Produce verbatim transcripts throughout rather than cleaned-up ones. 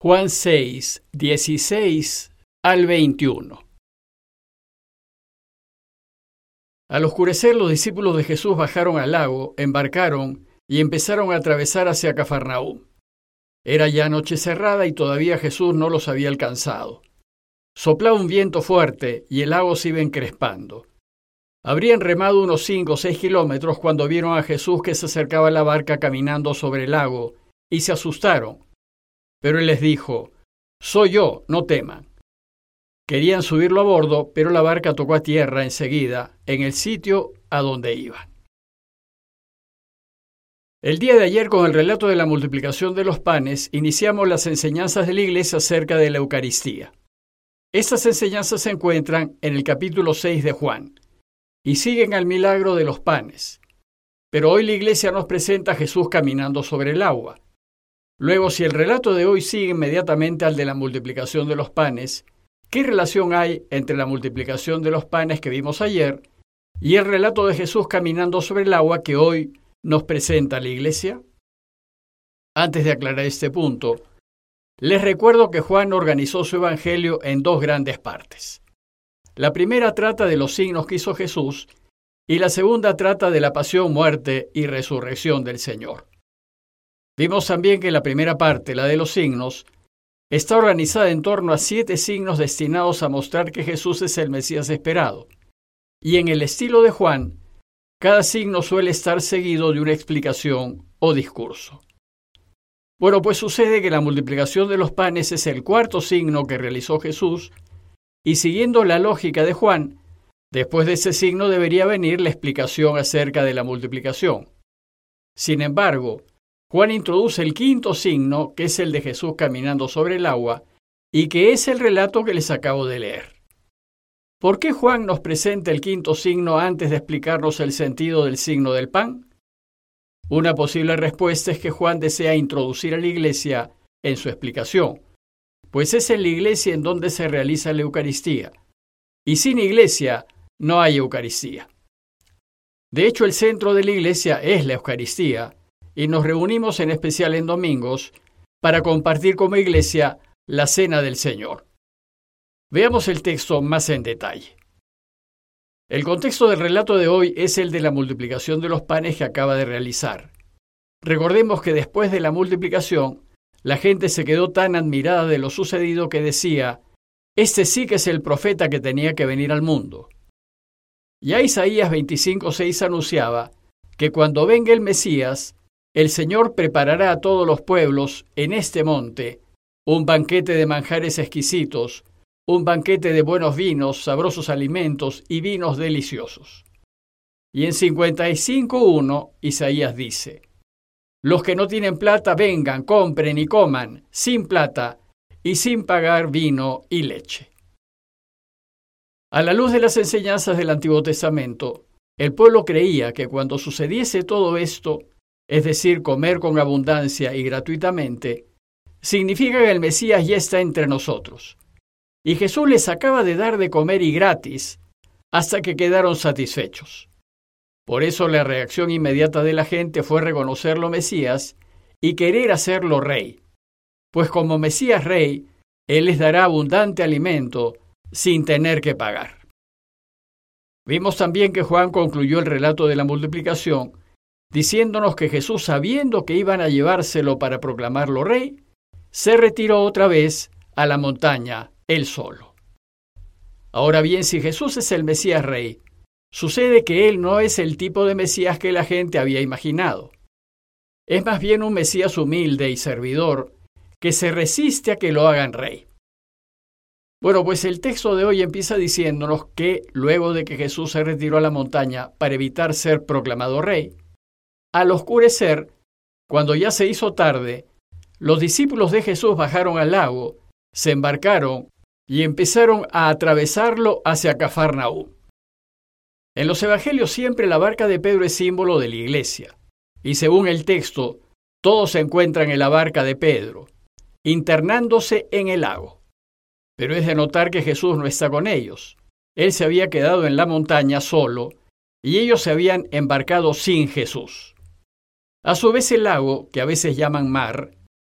Juan seis, dieciséis al veintiuno. Al oscurecer, los discípulos de Jesús bajaron al lago, embarcaron y empezaron a atravesar hacia Cafarnaúm. Era ya noche cerrada y todavía Jesús no los había alcanzado. Soplaba un viento fuerte y el lago se iba encrespando. Habrían remado unos cinco o seis kilómetros cuando vieron a Jesús que se acercaba a la barca caminando sobre el lago y se asustaron. Pero él les dijo: «Soy yo, no teman». Querían subirlo a bordo, pero la barca tocó a tierra enseguida, en el sitio a donde iban. El día de ayer, con el relato de la multiplicación de los panes, iniciamos las enseñanzas de la Iglesia acerca de la Eucaristía. Estas enseñanzas se encuentran en el capítulo seis de Juan y siguen al milagro de los panes. Pero hoy la Iglesia nos presenta a Jesús caminando sobre el agua. Luego, si el relato de hoy sigue inmediatamente al de la multiplicación de los panes, ¿qué relación hay entre la multiplicación de los panes que vimos ayer y el relato de Jesús caminando sobre el agua que hoy nos presenta la Iglesia? Antes de aclarar este punto, les recuerdo que Juan organizó su evangelio en dos grandes partes. La primera trata de los signos que hizo Jesús y la segunda trata de la pasión, muerte y resurrección del Señor. Vimos también que la primera parte, la de los signos, está organizada en torno a siete signos destinados a mostrar que Jesús es el Mesías esperado. Y en el estilo de Juan, cada signo suele estar seguido de una explicación o discurso. Bueno, pues sucede que la multiplicación de los panes es el cuarto signo que realizó Jesús, y siguiendo la lógica de Juan, después de ese signo debería venir la explicación acerca de la multiplicación. Sin embargo, Juan introduce el quinto signo, que es el de Jesús caminando sobre el agua, y que es el relato que les acabo de leer. ¿Por qué Juan nos presenta el quinto signo antes de explicarnos el sentido del signo del pan? Una posible respuesta es que Juan desea introducir a la Iglesia en su explicación, pues es en la Iglesia en donde se realiza la Eucaristía, y sin Iglesia no hay Eucaristía. De hecho, el centro de la Iglesia es la Eucaristía, y nos reunimos en especial en domingos para compartir como Iglesia la Cena del Señor. Veamos el texto más en detalle. El contexto del relato de hoy es el de la multiplicación de los panes que acaba de realizar. Recordemos que después de la multiplicación, la gente se quedó tan admirada de lo sucedido que decía: «Este sí que es el profeta que tenía que venir al mundo». Ya Isaías veinticinco seis anunciaba que cuando venga el Mesías, el Señor preparará a todos los pueblos en este monte un banquete de manjares exquisitos, un banquete de buenos vinos, sabrosos alimentos y vinos deliciosos. Y en cincuenta y cinco uno, Isaías dice: «Los que no tienen plata vengan, compren y coman, sin plata y sin pagar vino y leche». A la luz de las enseñanzas del Antiguo Testamento, el pueblo creía que cuando sucediese todo esto, es decir, comer con abundancia y gratuitamente, significa que el Mesías ya está entre nosotros. Y Jesús les acaba de dar de comer y gratis hasta que quedaron satisfechos. Por eso la reacción inmediata de la gente fue reconocerlo Mesías y querer hacerlo rey. Pues como Mesías rey, Él les dará abundante alimento sin tener que pagar. Vimos también que Juan concluyó el relato de la multiplicación diciéndonos que Jesús, sabiendo que iban a llevárselo para proclamarlo rey, se retiró otra vez a la montaña él solo. Ahora bien, si Jesús es el Mesías rey, sucede que él no es el tipo de Mesías que la gente había imaginado. Es más bien un Mesías humilde y servidor que se resiste a que lo hagan rey. Bueno, pues el texto de hoy empieza diciéndonos que luego de que Jesús se retiró a la montaña para evitar ser proclamado rey, al oscurecer, cuando ya se hizo tarde, los discípulos de Jesús bajaron al lago, se embarcaron y empezaron a atravesarlo hacia Cafarnaúm. En los evangelios siempre la barca de Pedro es símbolo de la Iglesia, y según el texto, todos se encuentran en la barca de Pedro, internándose en el lago. Pero es de notar que Jesús no está con ellos. Él se había quedado en la montaña solo, y ellos se habían embarcado sin Jesús. A su vez el lago, que a veces llaman mar,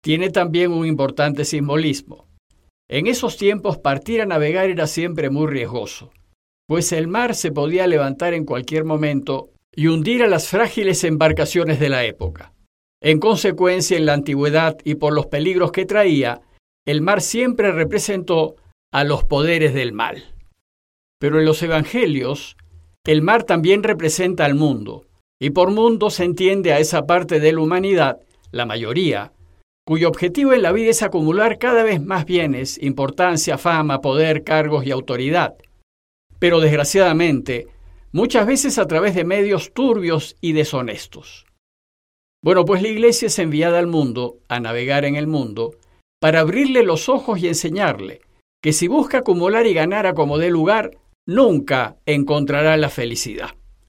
tiene también un importante simbolismo. En esos tiempos partir a navegar era siempre muy riesgoso, pues el mar se podía levantar en cualquier momento y hundir a las frágiles embarcaciones de la época. En consecuencia, en la antigüedad y por los peligros que traía, el mar siempre representó a los poderes del mal. Pero en los evangelios, el mar también representa al mundo, y por mundo se entiende a esa parte de la humanidad, la mayoría, cuyo objetivo en la vida es acumular cada vez más bienes, importancia, fama, poder, cargos y autoridad. Pero desgraciadamente, muchas veces a través de medios turbios y deshonestos. Bueno, pues la Iglesia es enviada al mundo, a navegar en el mundo, para abrirle los ojos y enseñarle que si busca acumular y ganar a como dé lugar, nunca encontrará la felicidad.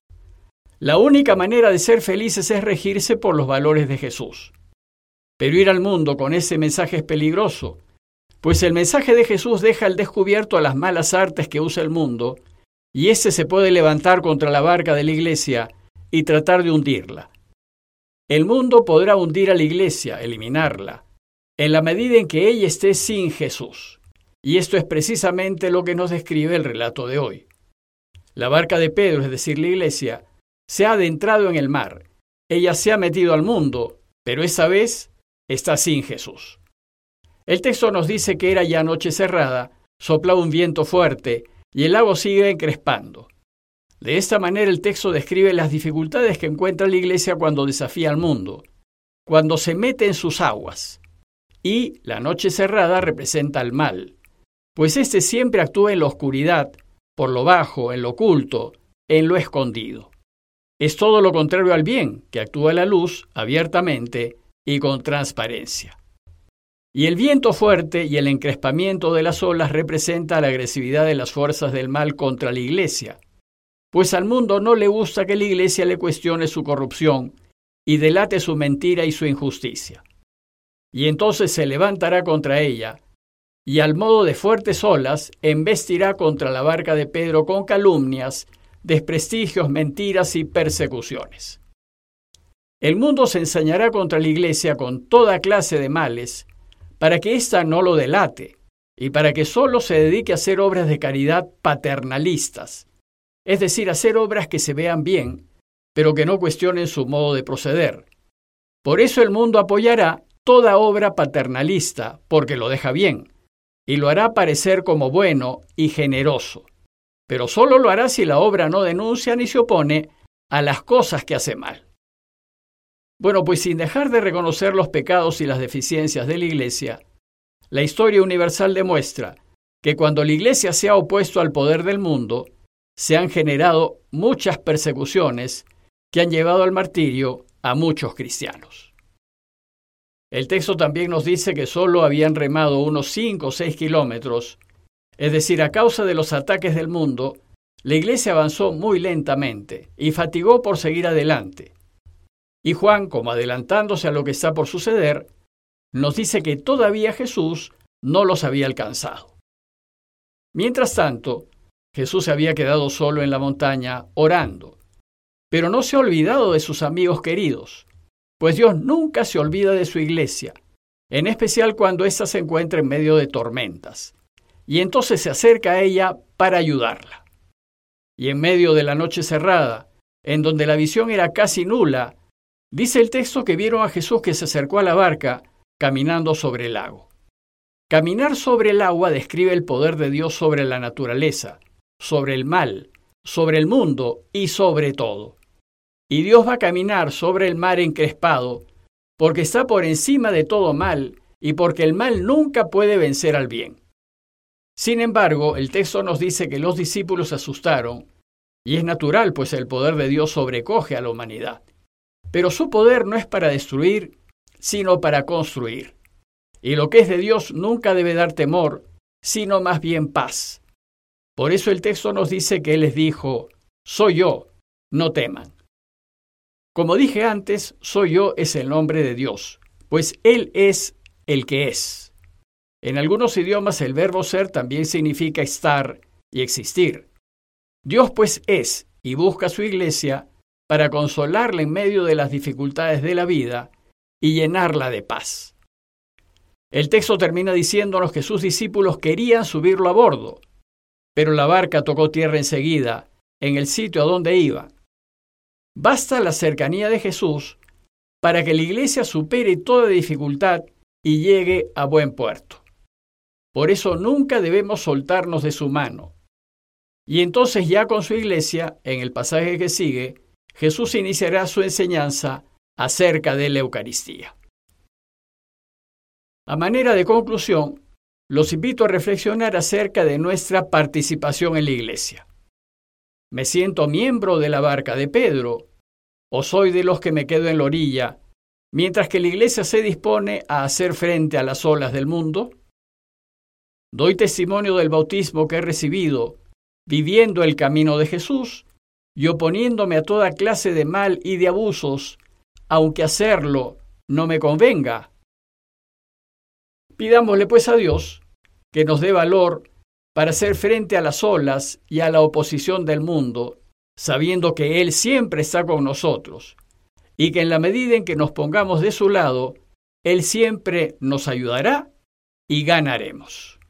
La única manera de ser felices es regirse por los valores de Jesús. Pero ir al mundo con ese mensaje es peligroso, pues el mensaje de Jesús deja al descubierto a las malas artes que usa el mundo, y éste se puede levantar contra la barca de la Iglesia y tratar de hundirla. El mundo podrá hundir a la Iglesia, eliminarla, en la medida en que ella esté sin Jesús. Y esto es precisamente lo que nos describe el relato de hoy. La barca de Pedro, es decir, la Iglesia, se ha adentrado en el mar. Ella se ha metido al mundo, pero esa vez está sin Jesús. El texto nos dice que era ya noche cerrada, soplaba un viento fuerte y el lago sigue encrespando. De esta manera el texto describe las dificultades que encuentra la Iglesia cuando desafía al mundo, cuando se mete en sus aguas. Y la noche cerrada representa el mal, pues éste siempre actúa en la oscuridad, por lo bajo, en lo oculto, en lo escondido. Es todo lo contrario al bien, que actúa en la luz, abiertamente y con transparencia. Y el viento fuerte y el encrespamiento de las olas representa la agresividad de las fuerzas del mal contra la Iglesia, pues al mundo no le gusta que la Iglesia le cuestione su corrupción y delate su mentira y su injusticia. Y entonces se levantará contra ella, y al modo de fuertes olas embestirá contra la barca de Pedro con calumnias, desprestigios, mentiras y persecuciones. El mundo se ensañará contra la Iglesia con toda clase de males, para que ésta no lo delate, y para que solo se dedique a hacer obras de caridad paternalistas, es decir, hacer obras que se vean bien, pero que no cuestionen su modo de proceder. Por eso el mundo apoyará toda obra paternalista, porque lo deja bien, y lo hará parecer como bueno y generoso, pero solo lo hará si la obra no denuncia ni se opone a las cosas que hace mal. Bueno, pues sin dejar de reconocer los pecados y las deficiencias de la Iglesia, la historia universal demuestra que cuando la Iglesia se ha opuesto al poder del mundo, se han generado muchas persecuciones que han llevado al martirio a muchos cristianos. El texto también nos dice que solo habían remado unos cinco o seis kilómetros, es decir, a causa de los ataques del mundo, la Iglesia avanzó muy lentamente y fatigó por seguir adelante. Y Juan, como adelantándose a lo que está por suceder, nos dice que todavía Jesús no los había alcanzado. Mientras tanto, Jesús se había quedado solo en la montaña orando, pero no se ha olvidado de sus amigos queridos, pues Dios nunca se olvida de su Iglesia, en especial cuando ésta se encuentra en medio de tormentas, y entonces se acerca a ella para ayudarla. Y en medio de la noche cerrada, en donde la visión era casi nula, dice el texto que vieron a Jesús que se acercó a la barca caminando sobre el lago. Caminar sobre el agua describe el poder de Dios sobre la naturaleza, sobre el mal, sobre el mundo y sobre todo. Y Dios va a caminar sobre el mar encrespado porque está por encima de todo mal y porque el mal nunca puede vencer al bien. Sin embargo, el texto nos dice que los discípulos se asustaron, y es natural, pues el poder de Dios sobrecoge a la humanidad. Pero su poder no es para destruir, sino para construir. Y lo que es de Dios nunca debe dar temor, sino más bien paz. Por eso el texto nos dice que Él les dijo, soy yo, no teman. Como dije antes, soy yo es el nombre de Dios, pues Él es el que es. En algunos idiomas el verbo ser también significa estar y existir. Dios pues es y busca a su Iglesia para consolarla en medio de las dificultades de la vida y llenarla de paz. El texto termina diciéndonos que sus discípulos querían subirlo a bordo, pero la barca tocó tierra enseguida, en el sitio a donde iba. Basta la cercanía de Jesús para que la iglesia supere toda dificultad y llegue a buen puerto. Por eso nunca debemos soltarnos de su mano. Y entonces ya con su iglesia, en el pasaje que sigue, Jesús iniciará su enseñanza acerca de la Eucaristía. A manera de conclusión, los invito a reflexionar acerca de nuestra participación en la iglesia. ¿Me siento miembro de la barca de Pedro o soy de los que me quedo en la orilla mientras que la iglesia se dispone a hacer frente a las olas del mundo? ¿Doy testimonio del bautismo que he recibido, viviendo el camino de Jesús y oponiéndome a toda clase de mal y de abusos, aunque hacerlo no me convenga? Pidámosle pues a Dios que nos dé valor para hacer frente a las olas y a la oposición del mundo, sabiendo que Él siempre está con nosotros, y que en la medida en que nos pongamos de su lado, Él siempre nos ayudará y ganaremos.